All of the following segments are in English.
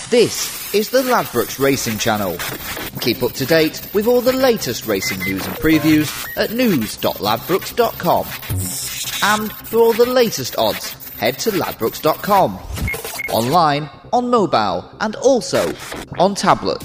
This is the Ladbrokes Racing Channel. Keep up to date with all the latest racing news and previews at news.ladbrokes.com. And for all the latest odds, head to ladbrokes.com. Online, on mobile, and also on tablet.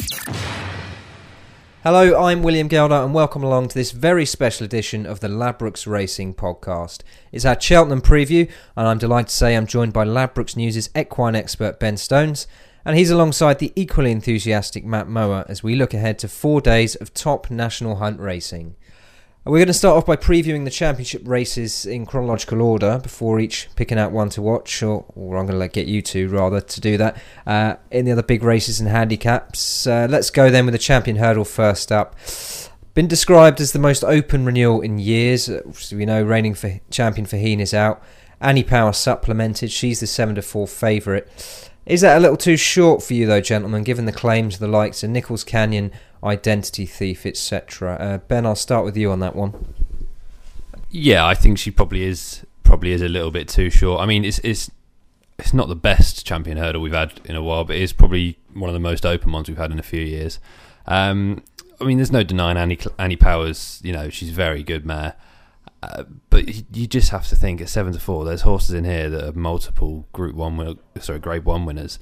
Hello, I'm William Gelder and welcome along to this very special edition of the Ladbrokes Racing Podcast. It's our Cheltenham preview and I'm delighted to say I'm joined by Ladbrokes News' equine expert Ben Stones, and he's alongside the equally enthusiastic Matt Mower as we look ahead to 4 days of top national hunt racing. We're going to start off by previewing the championship races in chronological order before each picking out one to watch, or I'm going to get you two rather to do that, in the other big races and handicaps. Let's go then with the Champion Hurdle first up. Been described as the most open renewal in years. We know reigning champion Fahine is out. Annie Power supplemented. She's the 7-4 favourite. Is that a little too short for you though, gentlemen, given the claims of the likes of Nichols Canyon, Identity Thief, etc.? Ben, I'll start with you on that one. Yeah, I think she probably is a little bit too short. I mean, it's not the best Champion Hurdle we've had in a while, but it is probably one of the most open ones we've had in a few years. I mean, there's no denying Annie Powers. You know, she's a very good mare, but you just have to think at 7-4. There's horses in here that are multiple Grade 1 winners.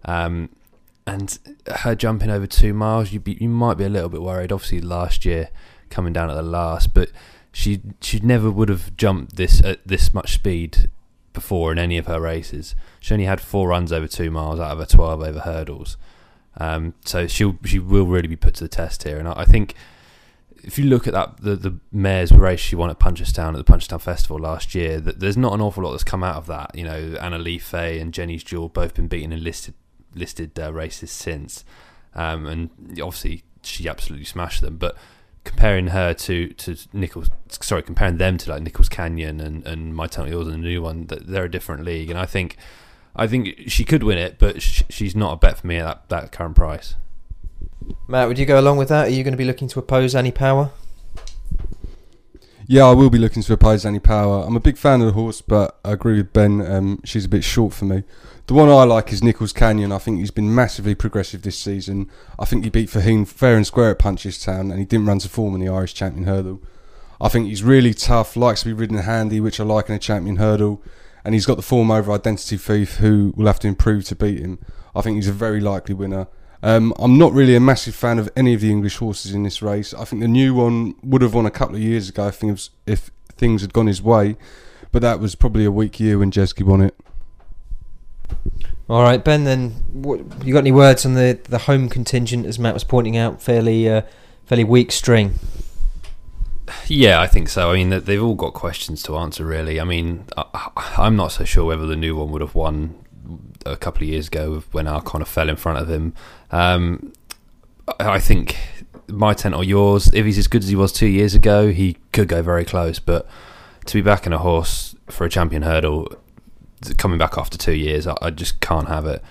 And her jumping over 2 miles, you might be a little bit worried. Obviously, last year coming down at the last, but she never would have jumped this at this much speed before in any of her races. She only had 4 runs over 2 miles out of her 12 over hurdles. So she will really be put to the test here. And I think if you look at that the mare's race she won at Punchestown at the Punchestown Festival last year, there's not an awful lot that's come out of that. You know, Anna Leaf and Jenny's Jewel both been beaten in listed races since, and obviously she absolutely smashed them. But comparing her to comparing them to like Nichols Canyon and My Tunnel Yours and the new one, they're a different league. And I think she could win it, but she's not a bet for me at that current price. Matt, would you go along with that? Are you going to be looking to oppose Annie Power? Yeah, I will be looking to oppose Annie Power. I'm a big fan of the horse, but I agree with Ben. She's a bit short for me. The one I like is Nichols Canyon. I think he's been massively progressive this season. I think he beat Fahine fair and square at Punchestown, and he didn't run to form in the Irish Champion Hurdle. I think he's really tough, likes to be ridden handy, which I like in a Champion Hurdle, and he's got the form over Identity Thief, who will have to improve to beat him. I think he's a very likely winner. I'm not really a massive fan of any of the English horses in this race. I think the new one would have won a couple of years ago if things had gone his way, but that was probably a weak year when Jeski won it. All right, Ben, then you got any words on the home contingent, as Matt was pointing out, fairly weak string? Yeah, I think so. I mean, they've all got questions to answer, really. I mean, I'm not so sure whether the new one would have won a couple of years ago when Arcona fell in front of him. I think My Tent or Yours, if he's as good as he was 2 years ago, he could go very close. But to be back in a horse for a Champion Hurdle, coming back after 2 years, I just can't have it.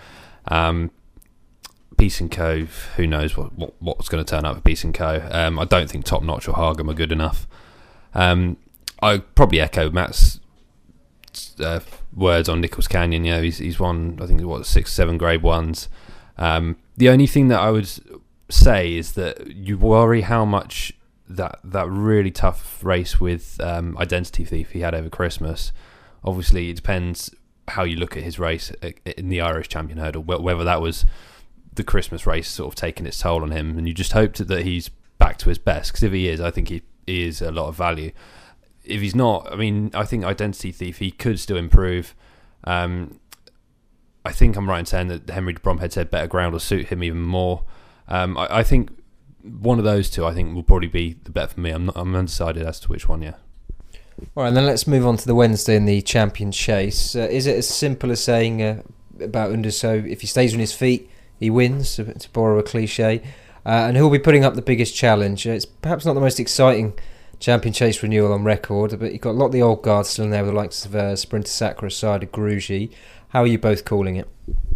Peace and Co, who knows what's going to turn up for Peace and Co. I don't think Top Notch or Hargam are good enough. I probably echo Matt's words on Nichols Canyon. You know, he's won, I think, 6-7 Grade 1s. The only thing that I would say is that you worry how much that really tough race with Identity Thief he had over Christmas. Obviously, it depends how you look at his race in the Irish Champion Hurdle, whether that was the Christmas race sort of taking its toll on him, and you just hope that he's back to his best, because if he is, I think he is a lot of value. If he's not, I mean, I think Identity Thief, he could still improve. I think I'm right in saying that Henry de Bromhead said better ground will suit him even more. I think one of those two, I think, will probably be the bet for me. I'm undecided as to which one, yeah. All right, then let's move on to the Wednesday in the Champion Chase. Is it as simple as saying about Underso, if he stays on his feet, he wins, to borrow a cliche? And who'll be putting up the biggest challenge? It's perhaps not the most exciting Champion Chase renewal on record, but you've got a lot of the old guard still in there with the likes of Sprinter Sacra, Sada Grugy. How are you both calling it?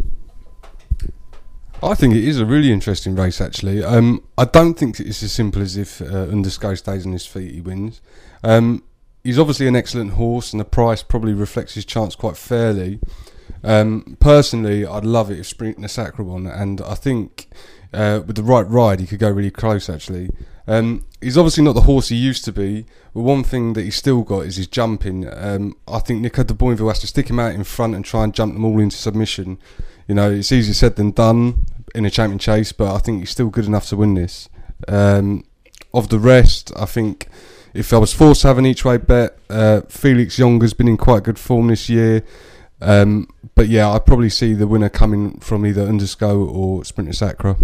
I think it is a really interesting race, actually. I don't think it's as simple as if Undersco stays on his feet, he wins. He's obviously an excellent horse, and the price probably reflects his chance quite fairly. Personally, I'd love it if Sprint Sacra won, and I think with the right ride, he could go really close, actually. He's obviously not the horse he used to be, but one thing that he's still got is his jumping. I think Nico de Boinville has to stick him out in front and try and jump them all into submission. You know, it's easier said than done in a champion chase, but I think he's still good enough to win this. Of the rest, I think if I was forced to have an each way bet, Felix Jonger's been in quite good form this year. But yeah, I probably see the winner coming from either Undersco or Sprinter Sacra.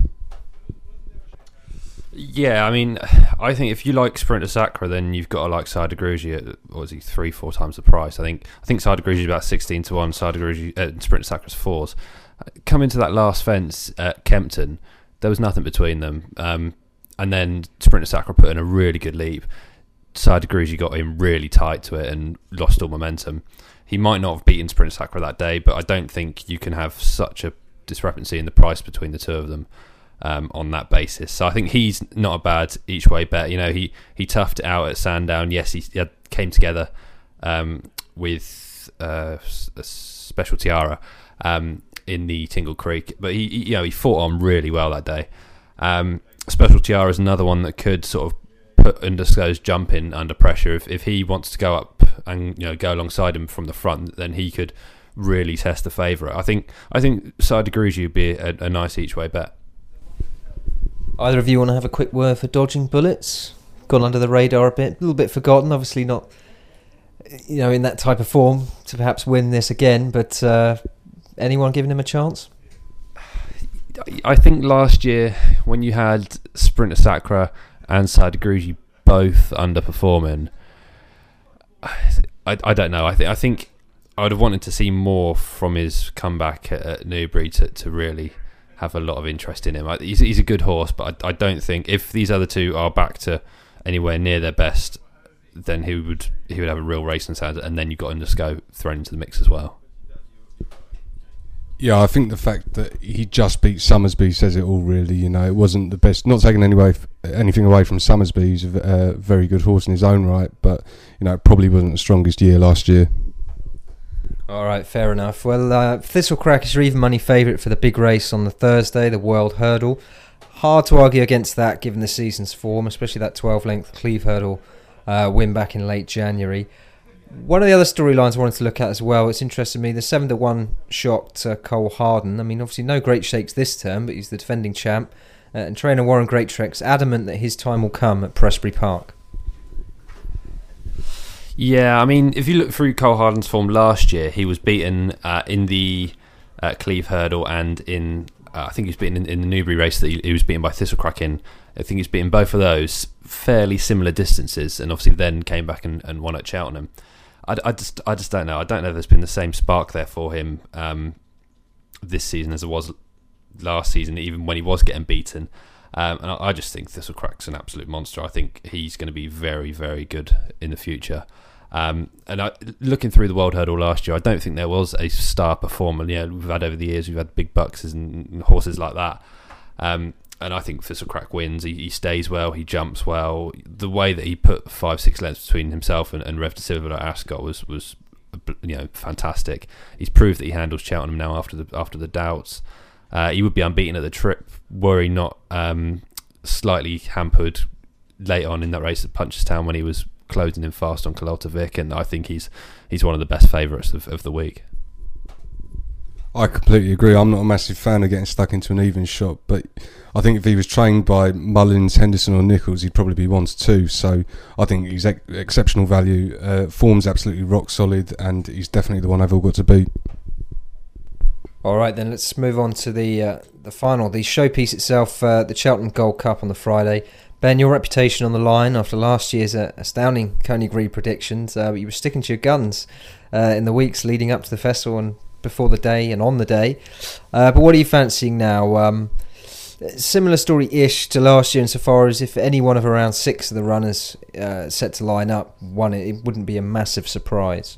Yeah, I mean, I think if you like Sprinter Sacra, then you've got to like Side of Grugy at, what was he, 3-4 times the price. I think Side of Grugy is about 16 to 1, Side of Grugy, Sprinter Sacra's 4s. Coming to that last fence at Kempton, there was nothing between them. And then Sprinter Sacra put in a really good leap. Side of Grugy got in really tight to it and lost all momentum. He might not have beaten Sprinter Sacra that day, but I don't think you can have such a discrepancy in the price between the two of them. On that basis, so I think he's not a bad each way bet. You know, he toughed it out at Sandown. Yes, he came together with a Special Tiara in the Tingle Creek, but he fought on really well that day. Special Tiara is another one that could sort of put Undersco's jumping under pressure. If he wants to go up and go alongside him from the front, then he could really test the favourite. I think Side of Grugy would be a nice each way bet. Either of you want to have a quick word for Dodging Bullets? Gone under the radar a bit, a little bit forgotten. Obviously not, in that type of form to perhaps win this again. But anyone giving him a chance? I think last year when you had Sprinter Sacra and Side of Grugy both underperforming, I don't know. I think I would have wanted to see more from his comeback at Newbury to really have a lot of interest in him. He's a good horse, but I don't think if these other two are back to anywhere near their best, then he would have a real race in his hands, and then you've got Undersco thrown into the mix as well. Yeah, I think the fact that he just beat Summersby says it all, really. It wasn't the best. Not taking anything away from Summersby. He's a very good horse in his own right, but it probably wasn't the strongest year last year. All right, fair enough. Well, Thistlecrack is your even money favourite for the big race on the Thursday, the World Hurdle. Hard to argue against that, given the season's form, especially that 12-length Cleve Hurdle win back in late January. One of the other storylines I wanted to look at as well, it's interested me, the 7-1 shot Cole Harden. I mean, obviously no great shakes this term, but he's the defending champ. And trainer Warren Greatrex adamant that his time will come at Presbury Park. Yeah, I mean, if you look through Cole Harden's form last year, he was beaten in the Cleve Hurdle and in, I think he was beaten in the Newbury race that he was beaten by Thistlecrack in. I think he was beaten both of those fairly similar distances, and obviously then came back and won at Cheltenham. I just don't know. I don't know if there's been the same spark there for him this season as it was last season, even when he was getting beaten. And I just think Thistlecrack's an absolute monster. I think he's going to be very, very good in the future. And looking through the World Hurdle last year, I don't think there was a star performer. We've had over the years, we've had big bucks and horses like that. And I think Thistlecrack wins. He stays well, he jumps well. The way that he put 5-6 lengths between himself and Rev de Silva at Ascot was fantastic. He's proved that he handles Cheltenham now after the doubts. He would be unbeaten at the trip were he not slightly hampered late on in that race at Punchestown when he was closing in fast on Cololta Vic, and I think he's one of the best favourites of the week. I completely agree. I'm not a massive fan of getting stuck into an even shot, but I think if he was trained by Mullins, Henderson or Nichols, he'd probably be 1-2. So I think he's exceptional value. Form's absolutely rock solid, and he's definitely the one I've all got to beat. All right, then let's move on to the final, the showpiece itself, the Cheltenham Gold Cup on the Friday. Ben, your reputation on the line after last year's astounding Coney Gree predictions, but you were sticking to your guns in the weeks leading up to the festival and before the day and on the day. But what are you fancying now? Similar story-ish to last year insofar as if any one of around 6 of the runners set to line up won it wouldn't be a massive surprise.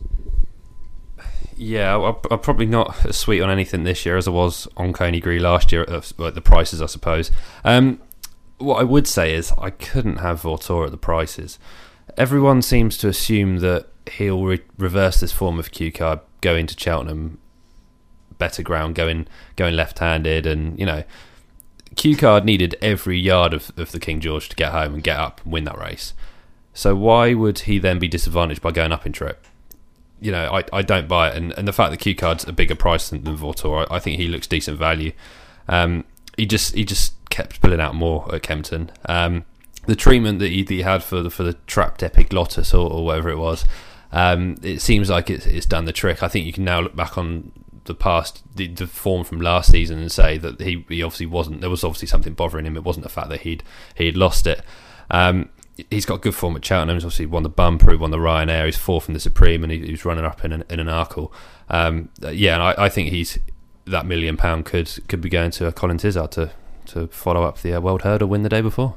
Yeah, I'm probably not as sweet on anything this year as I was on Coney Gree last year at the prices, I suppose. What I would say is I couldn't have Vortor at the prices. Everyone seems to assume that he'll reverse this form of Q-Card, go into Cheltenham better ground, going left-handed, and Q Card needed every yard of the King George to get home and get up and win that race. So why would he then be disadvantaged by going up in trip? I don't buy it, and the fact that Q Card's a bigger price than Vautour, I think he looks decent value. He just kept pulling out more at Kempton. The treatment that he had for the trapped Epic Lotus or whatever it was, it seems like it's done the trick. I think you can now look back on the past, the form from last season, and say that he obviously wasn't. There was obviously something bothering him. It wasn't the fact that he'd lost it. He's got good form at Cheltenham. He's obviously won the Bumper, he won the Ryanair. He's fourth in the Supreme, and he was running up in an Arkle. And I think he's that £1 million could be going to Colin Tizard to follow up the World Hurdle win the day before.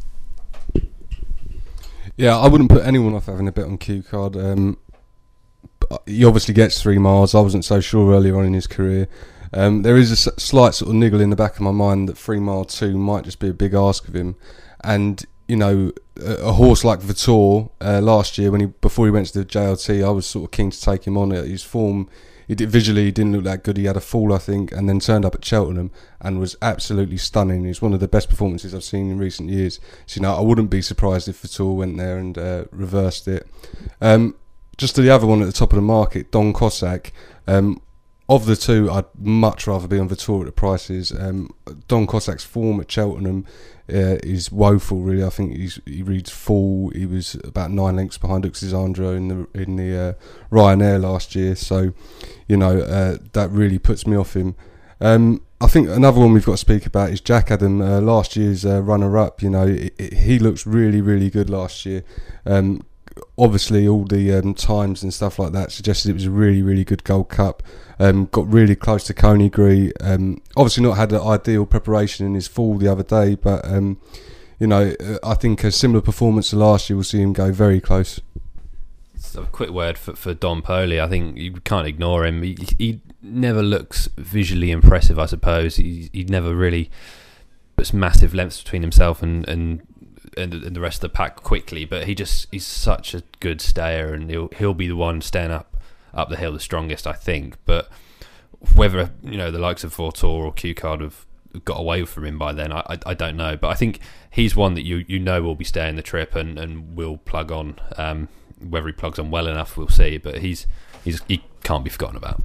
Yeah, I wouldn't put anyone off having a bet on Q Card. He obviously gets 3 miles. I wasn't so sure earlier on in his career. There is a slight sort of niggle in the back of my mind that 3 Mile 2 might just be a big ask of him. And a horse like Vautour last year, before he went to the JLT, I was sort of keen to take him on. His form, he didn't look that good. He had a fall, I think, and then turned up at Cheltenham and was absolutely stunning. It's one of the best performances I've seen in recent years. So I wouldn't be surprised if Vautour went there and reversed it. Just to the other one at the top of the market, Don Cossack. Of the two, I'd much rather be on Vautour at the prices. Don Cossack's form at Cheltenham is woeful, really. I think he reads full. He was about 9 lengths behind Uxisandro in the Ryanair last year, so that really puts me off him. I think another one we've got to speak about is Jack Adam, last year's runner-up. He looks really, really good last year. Obviously, all the times and stuff like that suggested it was a really, really good Gold Cup. Got really close to Coneygree. Obviously, not had an ideal preparation in his fall the other day, but I think a similar performance to last year will see him go very close. So a quick word for Don Poli. I think you can't ignore him. He never looks visually impressive, I suppose. He never really puts massive lengths between himself and the rest of the pack quickly, but he's such a good stayer, and he'll be the one staying up the hill the strongest, I think. But whether the likes of Vautour or Q Card have got away from him by then, I don't know. But I think he's one that will be staying the trip and will plug on. Whether he plugs on well enough, we'll see. But he can't be forgotten about.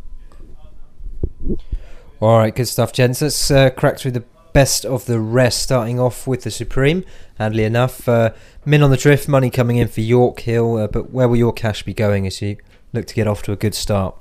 All right, good stuff, gents. Let's crack through the best of the rest, starting off with the Supreme. Handily enough, Min on the drift, money coming in for York Hill, but where will your cash be going as you look to get off to a good start?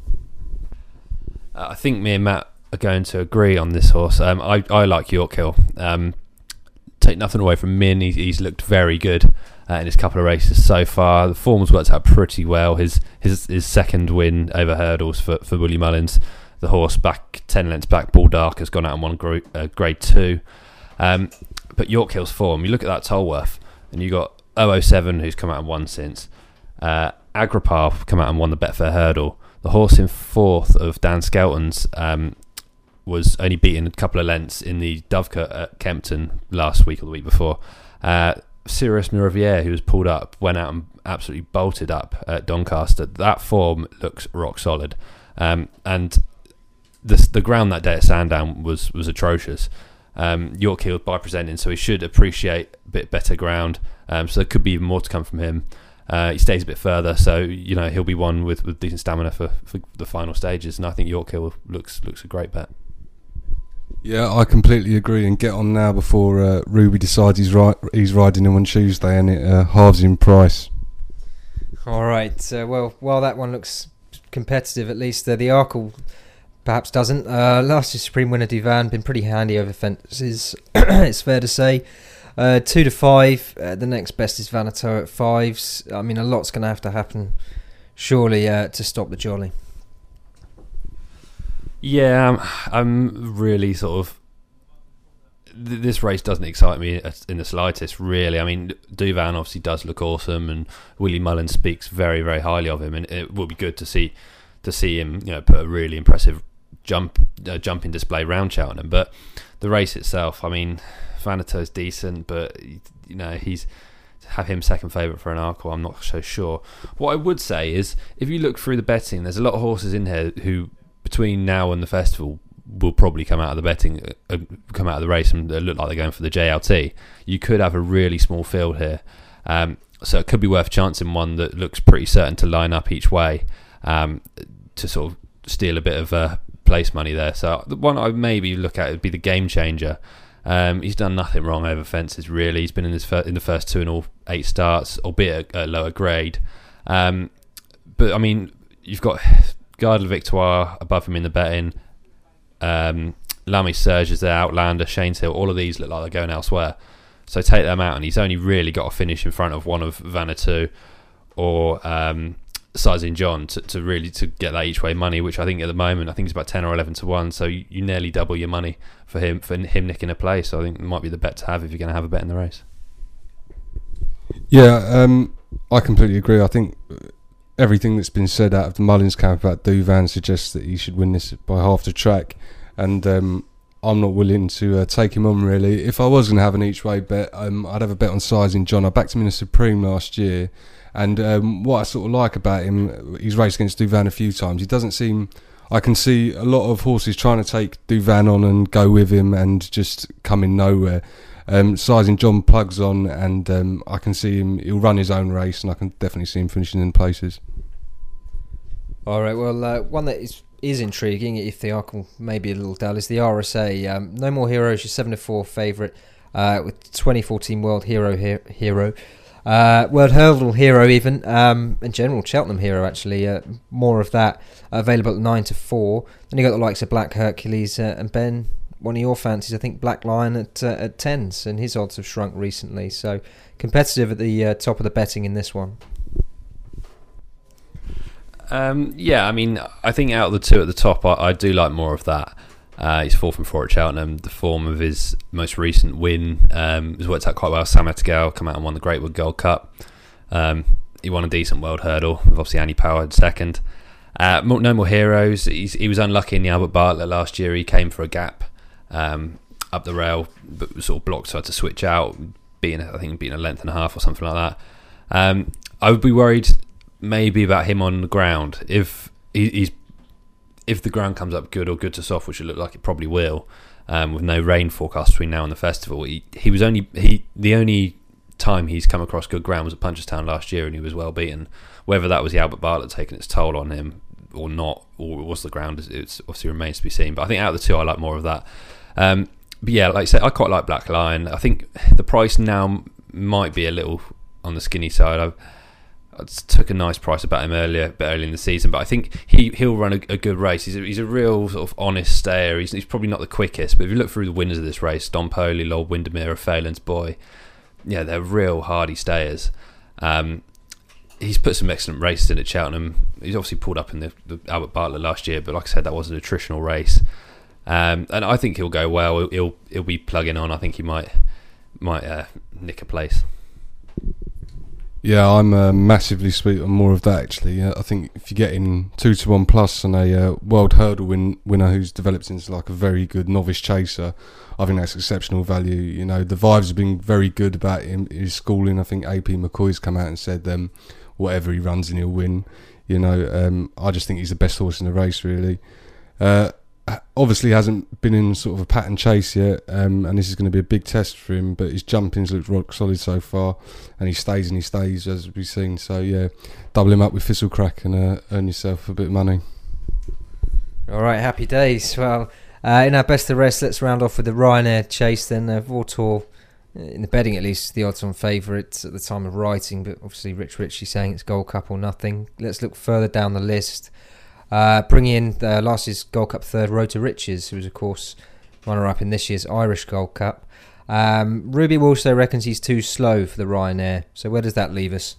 I think me and Matt are going to agree on this horse. I like York Hill. Take nothing away from Min, he's looked very good in his couple of races so far. The form's worked out pretty well. His second win over hurdles for Willie Mullins. The horse back 10 lengths back, Bull Dark, has gone out and won grade 2. But York Hill's form, you look at that Tolworth, and you got 007 who's come out and won since. Agripar come out and won the Betfair Hurdle. The horse in fourth of Dan Skelton's was only beaten a couple of lengths in the Dovecote at Kempton last week or the week before. Sirius Miraviere, who was pulled up, went out and absolutely bolted up at Doncaster. That form looks rock solid. And the ground that day at Sandown was atrocious. York Hill by presenting, so he should appreciate a bit better ground. So there could be even more to come from him. He stays a bit further, so he'll be one with decent stamina for the final stages. And I think York Hill looks a great bet. Yeah, I completely agree. And get on now before Ruby decides he's riding him on Tuesday, and it halves in price. All right. Well, while that one looks competitive, at least the Arkle perhaps doesn't. Last year's Supreme winner Duvan been pretty handy over fences. It's fair to say. 2 to 5. The next best is Vaneto at 5s. I mean, a lot's going to have to happen, surely, to stop the jolly. Yeah, I'm really sort of. This race doesn't excite me in the slightest, really. I mean, Duvan obviously does look awesome, and Willie Mullins speaks very, very highly of him, and it will be good to see him, put a really impressive jumping display round Cheltenham. But the race itself, I mean, Vaneto's decent, but he's have him second favourite for an Arkle. I'm not so sure. What I would say is, if you look through the betting, there's a lot of horses in here who between now and the festival will probably come out of the race and look like they're going for the JLT. You could have a really small field here, so it could be worth chancing one that looks pretty certain to line up each way, to sort of steal a bit of place money there. So the one I would maybe look at would be the Game Changer. He's done nothing wrong over fences really. He's been in the first 2 in all 8 starts, albeit at a lower grade. But I mean, you've got Gardel Victoire above him in the betting. Lamy Serge is there, Outlander, Shane's Hill. All of these look like they're going elsewhere. So take them out, and he's only really got to finish in front of one of Vanuatu or Sizing John to get that each way money, which I think at the moment it's about 10 or 11 to 1. So you nearly double your money for him nicking a place. So I think it might be the bet to have if you're going to have a bet in the race. Yeah, I completely agree. I think everything that's been said out of the Mullins camp about Douvan suggests that he should win this by half the track, and I'm not willing to take him on really. If I was going to have an each way bet, I'd have a bet on Sizing John. I backed him in a Supreme last year, and what I sort of like about him, he's raced against Douvan a few times. He doesn't seem... I can see a lot of horses trying to take Douvan on and go with him and just coming nowhere. Sizing John plugs on, and I can see him, he'll run his own race, and I can definitely see him finishing in places. Alright, well, one that is intriguing, if the Arkle may be a little dull, is the RSA. No More Heroes, your 7-4 favourite, with 2014 World Hero, World Hurdle Hero even, and General Cheltenham Hero actually, more of that, available at 9-4. Then you got the likes of Black Hercules and Ben, one of your fancies, I think Black Lion at 10s, and his odds have shrunk recently, so competitive at the top of the betting in this one. Yeah, I mean, I think out of the two at the top, I do like more of that. He's 4 from 4 at Cheltenham. The form of his most recent win has worked out quite well. Sam Ettigal come out and won the Greatwood Gold Cup. He won a decent World Hurdle with obviously Annie Power in second. No More Heroes. He was unlucky in the Albert Bartlett last year. He came for a gap up the rail, but was sort of blocked, so had to switch out, beating a length and a half or something like that. I would be worried maybe about him on the ground if the ground comes up good or good to soft, which it look like it probably will, with no rain forecast between now and the festival. The only time he's come across good ground was at Punchestown last year, and he was well beaten. Whether that was the Albert Bartlett taking its toll on him or not, or it was the ground, it obviously remains to be seen. But I think out of the two, I like more of that. But yeah, like I said, I quite like Black Lion. I think the price now might be a little on the skinny side. I took a nice price about him a bit early in the season, but I think he'll run a good race. He's a real sort of honest stayer. He's probably not the quickest, but if you look through the winners of this race, Don Poley, Lord Windermere, Phelan's Boy, yeah, they're real hardy stayers. He's put some excellent races in at Cheltenham. He's obviously pulled up in the Albert Bartlett last year, but like I said, that was an attritional race. And I think he'll go well. He'll be plugging on. I think he might nick a place. Yeah, I'm massively sweet on more of that actually. I think if you're getting 2-1 plus and a World Hurdle winner who's developed into like a very good novice chaser, I think that's exceptional value. You know, the vibes have been very good about him, his schooling. I think AP McCoy's come out and said whatever he runs in, he'll win. You know, I just think he's the best horse in the race really. Obviously hasn't been in sort of a pattern chase yet, and this is going to be a big test for him, but his jumping's looked rock solid so far, and he stays as we've seen. So yeah, double him up with Thistlecrack and earn yourself a bit of money. Alright, happy days. Well, in our best of rest, let's round off with the Ryanair chase then. Vautour, in the betting at least, the odds on favourites at the time of writing, but obviously Rich Ritchie saying it's Gold Cup or nothing. Let's look further down the list. Bring in last year's Gold Cup third, Road to Riches, who was of course runner-up in this year's Irish Gold Cup. Ruby Walsh though reckons he's too slow for the Ryanair, so where does that leave us?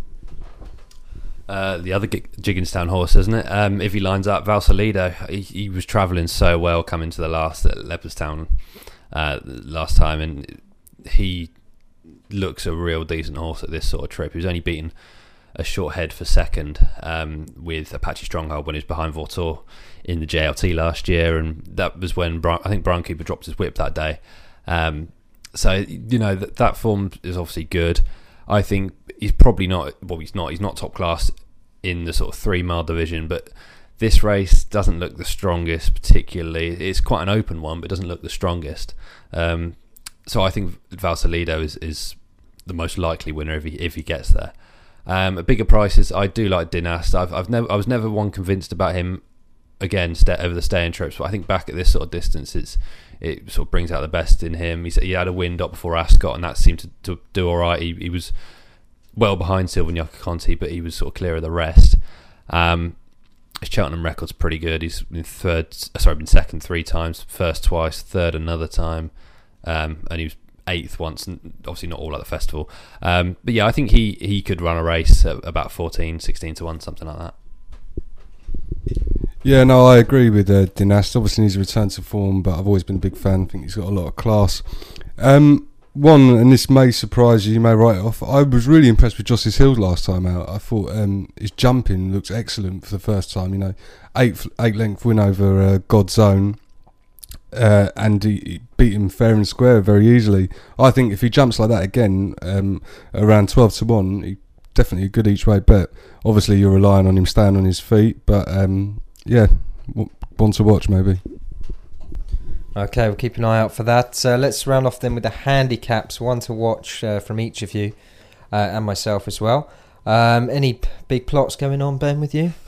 The other Jigginstown horse, isn't it? If he lines up, Valsalido, he was travelling so well coming to the last at Leopardstown last time, and he looks a real decent horse at this sort of trip. He was only beaten a short head for second with Apache Stronghold when he was behind Vautour in the JLT last year, and that was when I think Brian Cooper dropped his whip that day. So you know that form is obviously good. I think he's probably not. Well, he's not top class in the sort of 3 mile division, but This race doesn't look the strongest particularly. It's quite an open one, but it doesn't look the strongest. So I think Valsalido is the most likely winner if he gets there. At bigger prices, I do like Dinast. I was never one convinced about him again over the staying trips, but I think back at this sort of distance, it sort of brings out the best in him. He had a win up before Ascot, and that seemed to do all right. He was well behind Silvagnac Conti, but he was sort of clear of the rest. His Cheltenham record's pretty good. He's been second 3 times, first twice, third another time, and he was 8th once, and obviously not all at the festival. But yeah, I think he could run a race at about 14, 16 to 1, something like that. Yeah, no, I agree with Dinast. Obviously needs a return to form, but I've always been a big fan. I think he's got a lot of class. One, and this may surprise you may write it off, I was really impressed with Justice Hill last time out. I thought his jumping looks excellent for the first time. 8-length win over God's Own, and he beat him fair and square very easily. I think if he jumps like that again, around 12 to 1, he definitely a good each way bet. Obviously you're relying on him staying on his feet, but yeah, one to watch maybe. Okay, we'll keep an eye out for that. Let's round off then with the handicaps, one to watch from each of you and myself as well. Any big plots going on, Ben, with you?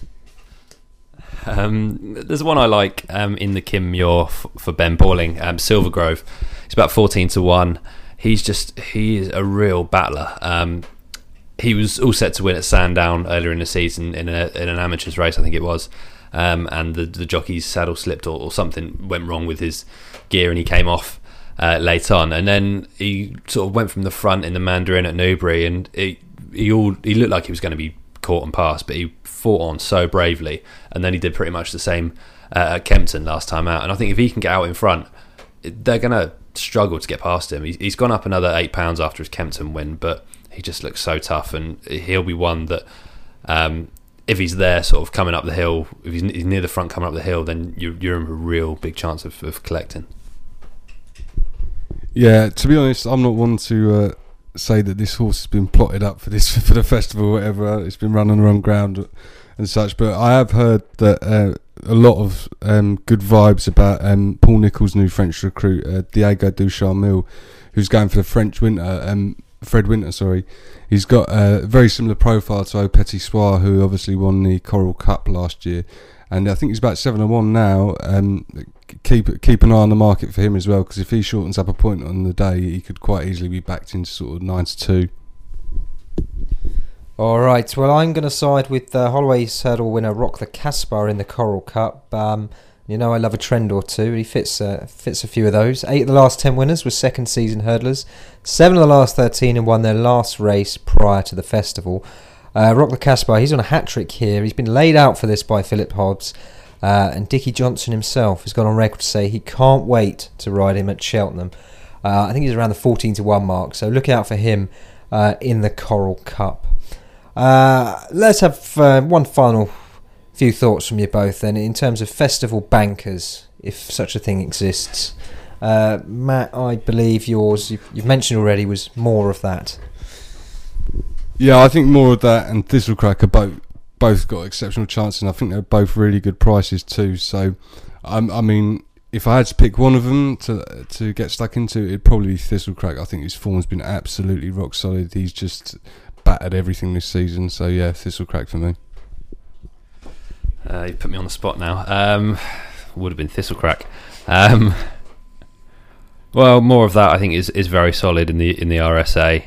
There's one I like in the Kim Muir for Ben Pauling, Silvergrove. It's about 14 to 1. He is a real battler. He was all set to win at Sandown earlier in the season in an amateurs race, I think it was. And the jockey's saddle slipped or something went wrong with his gear, and he came off late on. And then he sort of went from the front in the Mandarin at Newbury, and he looked like he was going to be caught and passed, but he fought on so bravely. And then he did pretty much the same at Kempton last time out. And I think if he can get out in front, they're going to struggle to get past him. He's gone up another £8 after his Kempton win, but he just looks so tough, and he'll be one that if he's there sort of coming up the hill, if he's near the front coming up the hill, then you're in a real big chance of collecting. Yeah, to be honest, I'm not one to say that this horse has been plotted up for the festival or whatever. It's been run on the wrong ground and such, but I have heard that a lot of good vibes about Paul Nicholls' new French recruit, Diego Ducharmil, who's going for the French winter. Fred Winter, sorry. He's got a very similar profile to Au Petit Soir, who obviously won the Coral Cup last year, and I think he's about 7-1 now. Keep an eye on the market for him as well, because if he shortens up a point on the day, he could quite easily be backed into sort of 9 to 2. All right, well, I'm going to side with Holloway's hurdle winner Rock the Caspar in the Coral Cup. I love a trend or two. He fits a few of those. 8 of the last 10 winners were second season hurdlers. 7 of the last 13 have won their last race prior to the festival. Rock the Caspar, he's on a hat-trick here. He's been laid out for this by Philip Hobbs. And Dickie Johnson himself has gone on record to say he can't wait to ride him at Cheltenham. I think he's around the 14 to 1 mark, so look out for him in the Coral Cup. Let's have one final few thoughts from you both then in terms of festival bankers, if such a thing exists. Matt, I believe yours, you've mentioned already, was more of that. Yeah, I think more of that and Thistlecrack are both got exceptional chances, and I think they're both really good prices too. So, I mean, if I had to pick one of them to get stuck into, it'd probably be Thistlecrack. I think his form's been absolutely rock solid. He's just battered everything this season. So yeah, Thistlecrack for me. You put me on the spot now. Would have been Thistlecrack. Well, more of that I think is very solid in the RSA.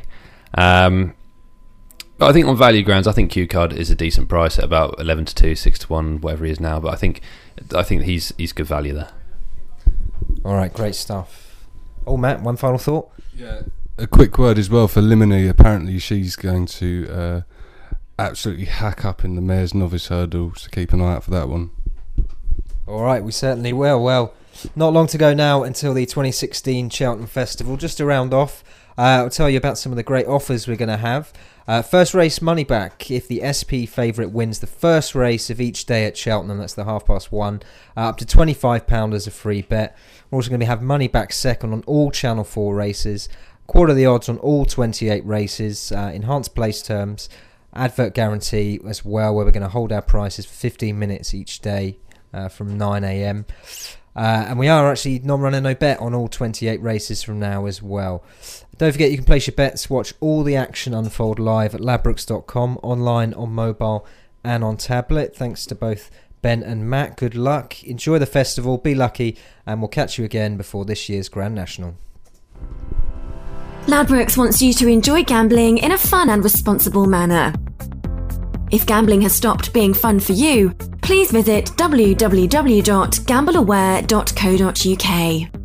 But I think on value grounds, I think Q Card is a decent price at about 11 to 2, 6 to 1, whatever he is now. But I think he's good value there. All right, great stuff. Oh, Matt, one final thought. Yeah, a quick word as well for Limini. Apparently, she's going to absolutely hack up in the Mayor's Novice Hurdle, so keep an eye out for that one. All right, we certainly will. Well, not long to go now until the 2016 Cheltenham Festival. Just to round off, I'll tell you about some of the great offers we're going to have. First race money back if the SP favourite wins the first race of each day at Cheltenham. That's the 1:30, up to £25 as a free bet. We're also going to have money back second on all Channel 4 races, quarter of the odds on all 28 races, enhanced place terms, advert guarantee as well, where we're going to hold our prices for 15 minutes each day from 9 a.m. And we are actually non-runner no bet on all 28 races from now as well. Don't forget you can place your bets, watch all the action unfold live at ladbrokes.com, online, on mobile and on tablet. Thanks to both Ben and Matt. Good luck, enjoy the festival, be lucky, and we'll catch you again before this year's Grand National. Ladbrokes wants you to enjoy gambling in a fun and responsible manner. If gambling has stopped being fun for you, please visit www.gambleaware.co.uk.